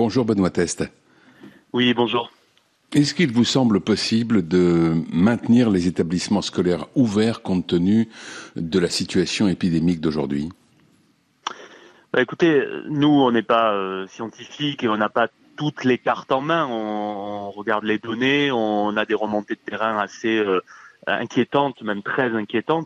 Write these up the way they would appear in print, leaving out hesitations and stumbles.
Bonjour Benoît Teste. Oui, bonjour. Est-ce qu'il vous semble possible de maintenir les établissements scolaires ouverts compte tenu de la situation épidémique d'aujourd'hui ? Écoutez, nous, on n'est pas scientifiques et on n'a pas toutes les cartes en main. On regarde les données, on a des remontées de terrain assez inquiétantes, même très inquiétantes.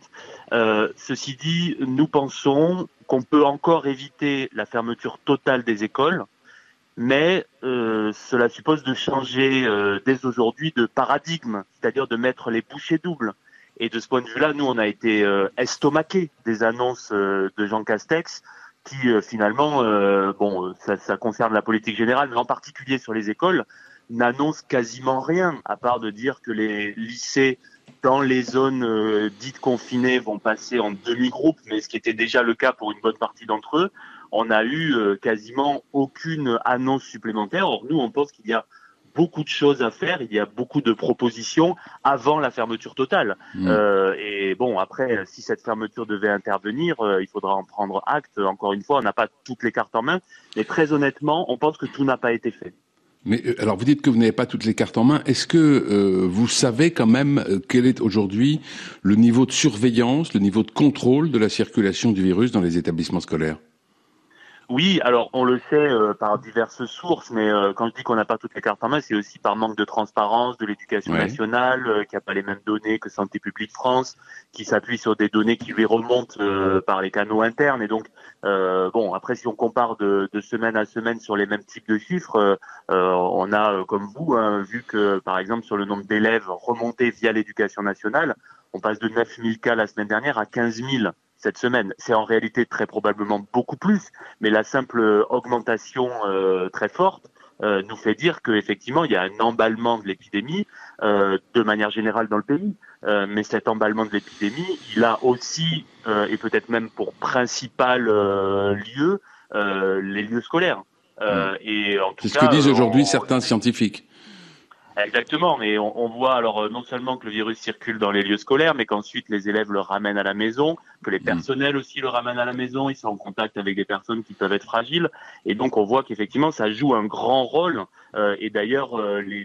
Ceci dit, nous pensons qu'on peut encore éviter la fermeture totale des écoles, mais cela suppose de changer dès aujourd'hui de paradigme, c'est-à-dire de mettre les bouchées doubles. Et de ce point de vue-là, nous, on a été estomaqués des annonces de Jean Castex, qui finalement, ça concerne la politique générale, mais en particulier sur les écoles, n'annonce quasiment rien, à part de dire que les lycées dans les zones dites confinées vont passer en demi-groupe, mais ce qui était déjà le cas pour une bonne partie d'entre eux. On n'a eu quasiment aucune annonce supplémentaire. Or, nous, on pense qu'il y a beaucoup de choses à faire, il y a beaucoup de propositions avant la fermeture totale. Et bon, après, si cette fermeture devait intervenir, il faudra en prendre acte. Encore une fois, on n'a pas toutes les cartes en main, mais très honnêtement, on pense que tout n'a pas été fait. Mais alors vous dites que vous n'avez pas toutes les cartes en main. Est-ce que vous savez quand même quel est aujourd'hui le niveau de surveillance, le niveau de contrôle de la circulation du virus dans les établissements scolaires ? Oui, alors on le sait par diverses sources, mais quand je dis qu'on n'a pas toutes les cartes en main, c'est aussi par manque de transparence de l'éducation nationale, qui n'a pas les mêmes données que Santé publique France, qui s'appuie sur des données qui lui remontent par les canaux internes. Et donc, après, si on compare de semaine à semaine sur les mêmes types de chiffres, on a, comme vous, vu que, par exemple, sur le nombre d'élèves remontés via l'éducation nationale, on passe de 9 000 cas la semaine dernière à 15 000 cette semaine. C'est en réalité très probablement beaucoup plus, mais la simple augmentation très forte nous fait dire qu'effectivement, il y a un emballement de l'épidémie de manière générale dans le pays. Mais cet emballement de l'épidémie, il a aussi, et peut-être même pour principal lieu, les lieux scolaires. Et en tout C'est ce que cas, disent aujourd'hui certains scientifiques. Exactement, mais on voit alors non seulement que le virus circule dans les lieux scolaires, mais qu'ensuite les élèves le ramènent à la maison, que les personnels aussi le ramènent à la maison, ils sont en contact avec des personnes qui peuvent être fragiles, et donc on voit qu'effectivement ça joue un grand rôle, et d'ailleurs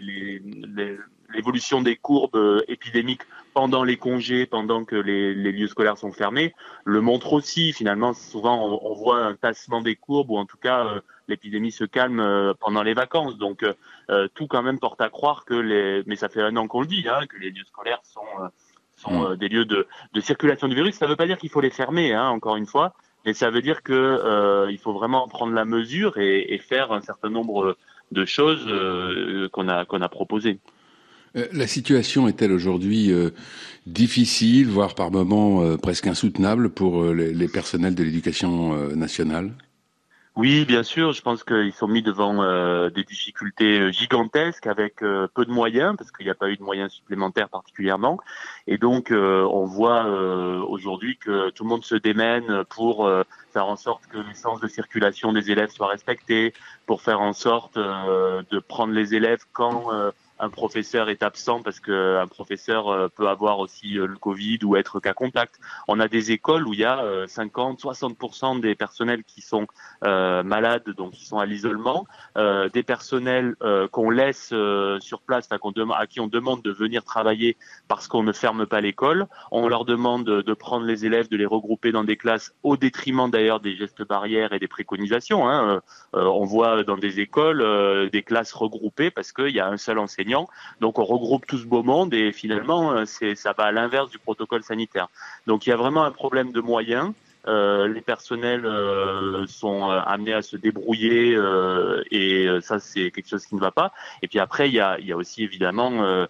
l'évolution des courbes épidémiques pendant les congés, pendant que les lieux scolaires sont fermés, le montre aussi. Finalement, souvent on voit un tassement des courbes, ou en tout cas l'épidémie se calme pendant les vacances, donc tout quand même porte à croire que mais ça fait un an qu'on le dit, que les lieux scolaires sont des lieux de circulation du virus. Ça ne veut pas dire qu'il faut les fermer, encore une fois, mais ça veut dire que il faut vraiment prendre la mesure et faire un certain nombre de choses qu'on a proposées. La situation est-elle aujourd'hui difficile, voire par moments presque insoutenable pour les personnels de l'éducation nationale ? Oui, bien sûr. Je pense qu'ils sont mis devant des difficultés gigantesques avec peu de moyens, parce qu'il n'y a pas eu de moyens supplémentaires particulièrement. Et donc, on voit aujourd'hui que tout le monde se démène pour faire en sorte que les sens de circulation des élèves soient respectés, pour faire en sorte de prendre les élèves quand un professeur est absent, parce qu'un professeur peut avoir aussi le Covid ou être cas contact. On a des écoles où il y a 50-60% des personnels qui sont malades, donc qui sont à l'isolement, des personnels qu'on laisse sur place, à qui on demande de venir travailler parce qu'on ne ferme pas l'école. On leur demande de prendre les élèves, de les regrouper dans des classes, au détriment d'ailleurs des gestes barrières et des préconisations. On voit dans des écoles des classes regroupées parce qu'il y a un seul enseignant. Donc on regroupe tout ce beau monde et finalement ça va à l'inverse du protocole sanitaire. Donc il y a vraiment un problème de moyens. Les personnels sont amenés à se débrouiller et ça c'est quelque chose qui ne va pas. Et puis après il y a aussi évidemment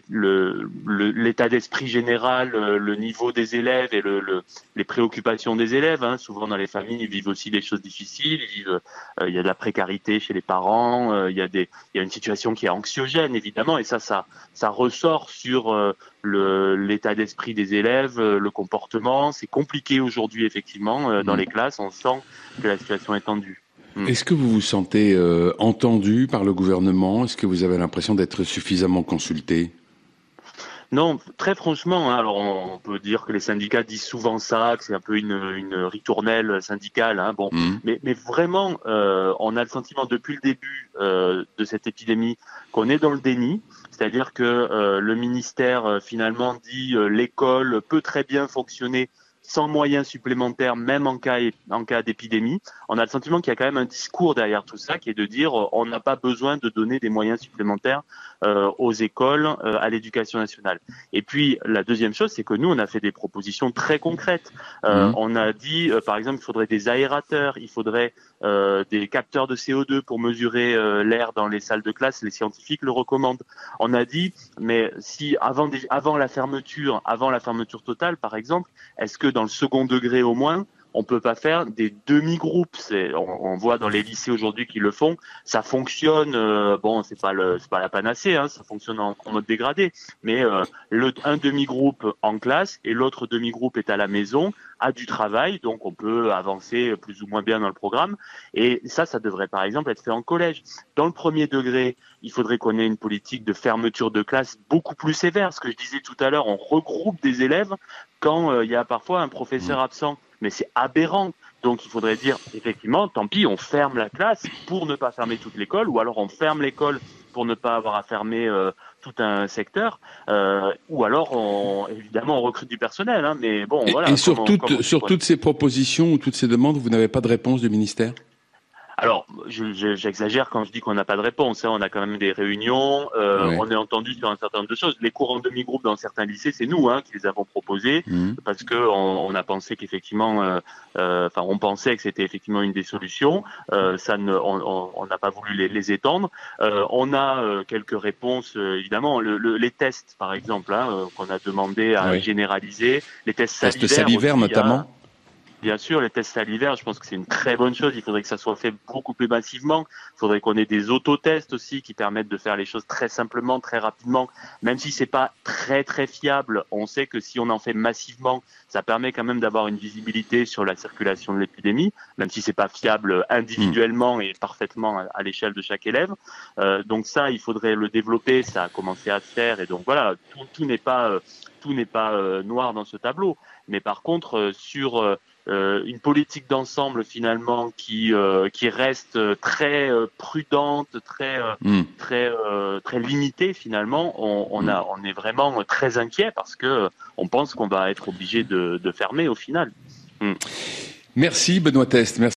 l'état d'esprit général, le niveau des élèves et les préoccupations des élèves. Souvent dans les familles ils vivent aussi des choses difficiles, il y a de la précarité chez les parents, il y a une situation qui est anxiogène évidemment, et ça ressort sur l'état d'esprit des élèves, le comportement. C'est compliqué aujourd'hui effectivement dans les classes, on sent que la situation est tendue. Est-ce que vous vous sentez entendu par le gouvernement ? Est-ce que vous avez l'impression d'être suffisamment consulté ? Non, très franchement, hein, alors on peut dire que les syndicats disent souvent ça, que c'est un peu une ritournelle syndicale, hein, bon, Mmh. mais vraiment, on a le sentiment depuis le début de cette épidémie qu'on est dans le déni, c'est-à-dire que le ministère finalement dit l'école peut très bien fonctionner sans moyens supplémentaires, même en cas d'épidémie. On a le sentiment qu'il y a quand même un discours derrière tout ça, qui est de dire on n'a pas besoin de donner des moyens supplémentaires aux écoles, à l'éducation nationale. Et puis la deuxième chose, c'est que nous, on a fait des propositions très concrètes. On a dit, par exemple, il faudrait des aérateurs, il faudrait des capteurs de CO2 pour mesurer l'air dans les salles de classe. Les scientifiques le recommandent. On a dit, mais si avant la fermeture totale, par exemple, est-ce que dans le second degré au moins, on peut pas faire des demi-groupes? On voit dans les lycées aujourd'hui qui le font. Ça fonctionne. Bon, c'est pas la panacée. Hein, ça fonctionne en mode dégradé. Mais un demi-groupe en classe et l'autre demi-groupe est à la maison, a du travail, donc on peut avancer plus ou moins bien dans le programme. Et ça devrait par exemple être fait en collège. Dans le premier degré, il faudrait qu'on ait une politique de fermeture de classe beaucoup plus sévère. Ce que je disais tout à l'heure, on regroupe des élèves quand il y a parfois un professeur absent. Mais c'est aberrant. Donc il faudrait dire, effectivement, tant pis, on ferme la classe pour ne pas fermer toute l'école, ou alors on ferme l'école pour ne pas avoir à fermer tout un secteur, ou alors évidemment on recrute du personnel, hein, mais bon voilà. Et sur toutes ces propositions ou toutes ces demandes, vous n'avez pas de réponse du ministère? Alors, j'exagère quand je dis qu'on n'a pas de réponse. Hein. On a quand même des réunions, Ouais. on est entendu sur un certain nombre de choses. Les cours en demi-groupe dans certains lycées, c'est nous qui les avons proposés parce que on a pensé qu'effectivement, on pensait que c'était effectivement une des solutions. On n'a pas voulu les étendre. On a quelques réponses, évidemment. Les tests, par exemple, qu'on a demandé à généraliser. Les tests salivaires aussi, notamment. Bien sûr, les tests salivaires, je pense que c'est une très bonne chose. Il faudrait que ça soit fait beaucoup plus massivement. Il faudrait qu'on ait des autotests aussi qui permettent de faire les choses très simplement, très rapidement. Même si c'est pas très très fiable, on sait que si on en fait massivement, ça permet quand même d'avoir une visibilité sur la circulation de l'épidémie, même si c'est pas fiable individuellement et parfaitement à l'échelle de chaque élève. Donc ça, il faudrait le développer. Ça a commencé à se faire et donc voilà, tout n'est pas noir dans ce tableau. Mais par contre, sur une politique d'ensemble finalement qui reste très prudente, très limitée finalement, on est vraiment très inquiet parce que on pense qu'on va être obligé de fermer au final. Merci Benoît Test. Merci.